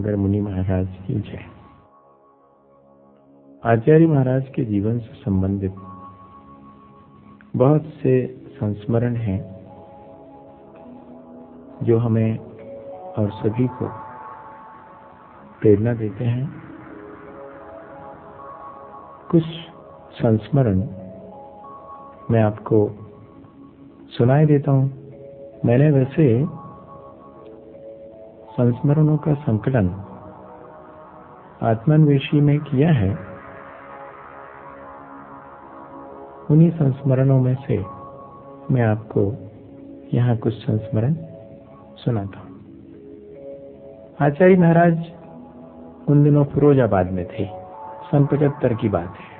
सागर मुनि महाराज की जय। आचार्य महाराज के जीवन से संबंधित बहुत से संस्मरण हैं जो हमें और सभी को प्रेरणा देते हैं। कुछ संस्मरण मैं आपको सुनाई देता हूं। मैंने वैसे संस्मरणों का संकलन आत्मान्वेषी में किया है। उन्हीं संस्मरणों में से मैं आपको यहाँ कुछ संस्मरण सुनाता हूँ। आचार्य महाराज उन दिनों फिरोजाबाद में थे। सन 75 की बात है।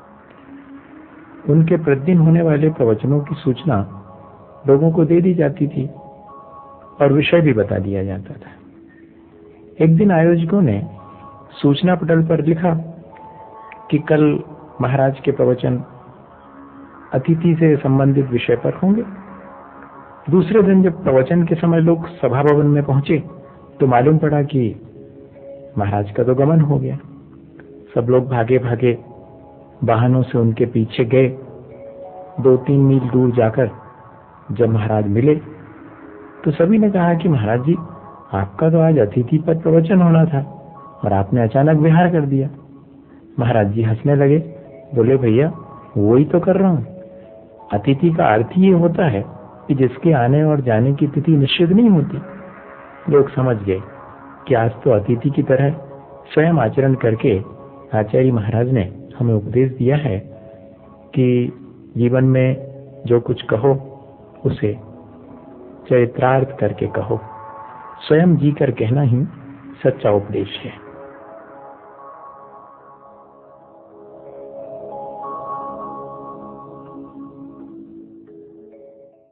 उनके प्रतिदिन होने वाले प्रवचनों की सूचना लोगों को दे दी जाती थी और विषय भी बता दिया जाता था। एक दिन आयोजकों ने सूचना पटल पर लिखा कि कल महाराज के प्रवचन अतिथि से संबंधित विषय पर होंगे। दूसरे दिन जब प्रवचन के समय लोग सभा भवन में पहुंचे तो मालूम पड़ा कि महाराज का तो गमन हो गया। सब लोग भागे भागे वाहनों से उनके पीछे गए। 2-3 मील दूर जाकर जब महाराज मिले तो सभी ने कहा कि महाराज जी, आपका तो आज अतिथि पर प्रवचन होना था और आपने अचानक विहार कर दिया। महाराज जी हंसने लगे, बोले भैया वही तो कर रहा हूं। अतिथि का अर्थ ये होता है कि जिसके आने और जाने की तिथि निश्चित नहीं होती। लोग समझ गए कि आज तो अतिथि की तरह स्वयं आचरण करके आचार्य महाराज ने हमें उपदेश दिया है कि जीवन में जो कुछ कहो उसे चरितार्थ करके कहो। स्वयं जी कर कहना ही सच्चा उपदेश है।